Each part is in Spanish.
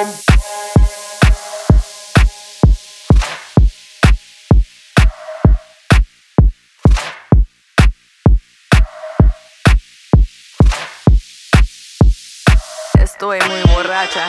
Estoy muy borracha.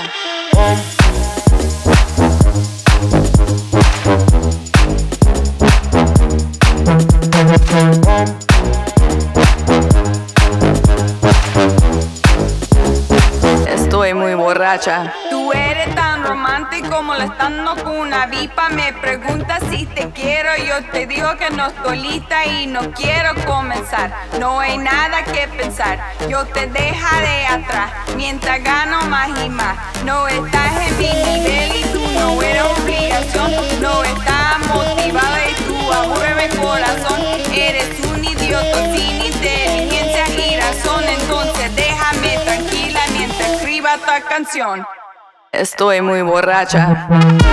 Estoy muy borracha. Tú eres tan romántico molestando con una vipa. Me preguntas si te quiero, yo te digo que no estoy lista y no quiero comenzar. No hay nada que pensar, yo te dejaré atrás mientras gano más y más. No estás en mi nivel y tú no eres obligación. No estás motivada y tú aburre mi corazón. Eres un idiota sin inteligencia y razón. Entonces déjame tranquila mientras escriba esta canción. Estoy muy borracha.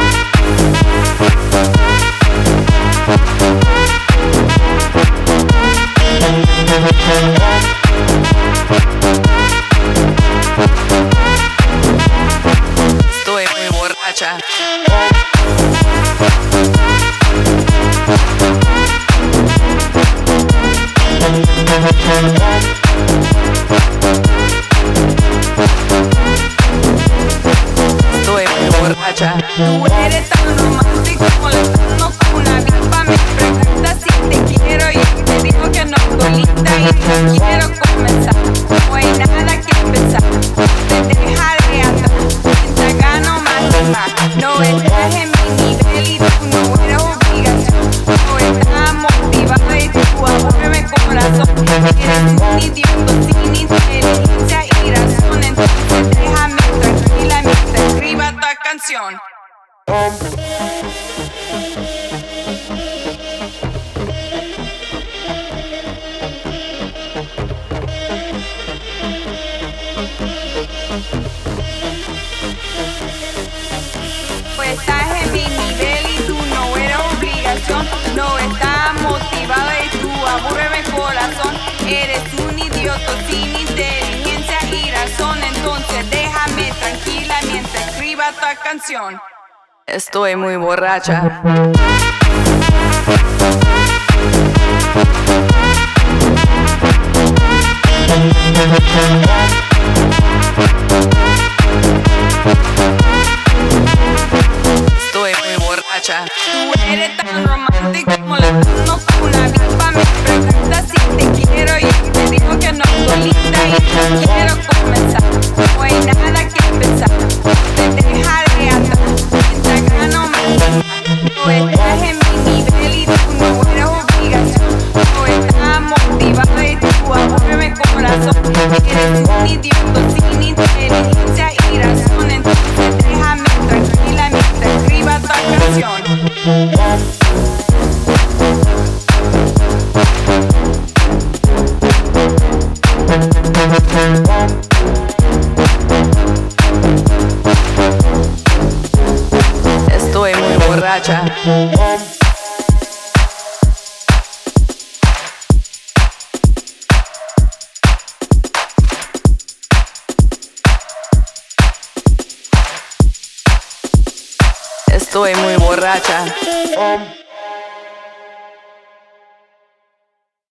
Estoy muy borracha. Estoy muy borracha. Tú eres tan romántico molestando con una vipa. Me preguntas si te quiero y yo te digo que no estoy lista y no quiero comenzar. No hay nada que pensar, te dejaré atrás mientras gano más y más. No estás en mi nivel y tú no eres obligación. No estás motivada y tú aburre mi corazón. Eres un idiota sin inteligencia y razón. Entonces déjame tranquila mientras escriba esta canción. No estás en mi nivel y tú no eres obligación. No estás motivada y tú aburre mi corazón. Eres un idiota sin inteligencia y razón. Entonces déjame tranquila mientras escriba esta canción. Estoy muy borracha. Estoy muy borracha. Tú eres tan romántico molestando con una vipa. Me preguntas si te quiero y yo te digo que no estoy lista y no quiero comenzar. No hay nada que pensar, te dejaré atrás mientras gano más y más. No estás en mi nivel y tú no eres obligación. No estás motivada y tú aburre mi corazón. Eres un idiota sin inteligencia y razón. Entonces déjame tranquila mientras escriba esta canción. Estoy muy borracha. Estoy muy borracha.